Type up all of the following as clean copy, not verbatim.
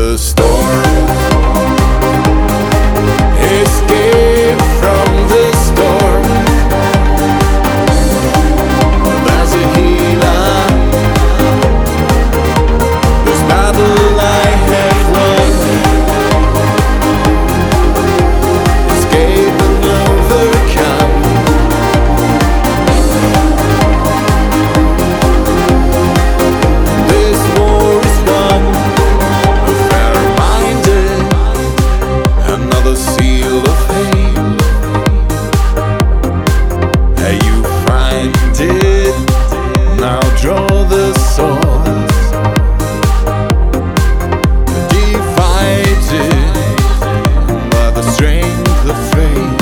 the storm. Escape from the storm. There's a healer. This battle I have won. Escape and overcome. This war is won. Fair-minded, another seal of fame. You find it, now draw the sword. Divided by the strength of faith.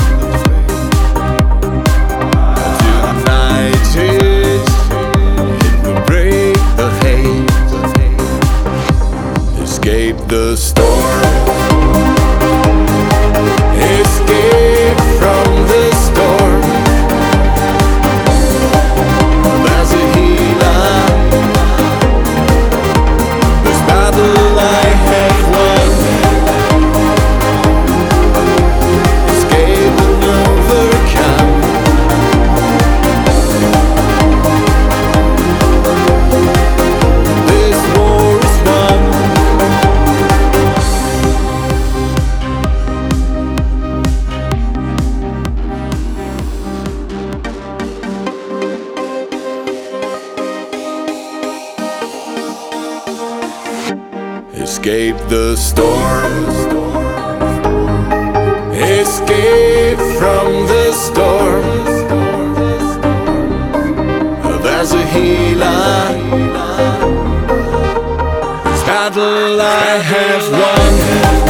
United, it will break the hate. Escape the storm. Escape from the storm. There's a healer. This battle I have won. Escape and overcome. This war is won. Escape the storm. Escape from the storm. There's a healer. This battle I have won.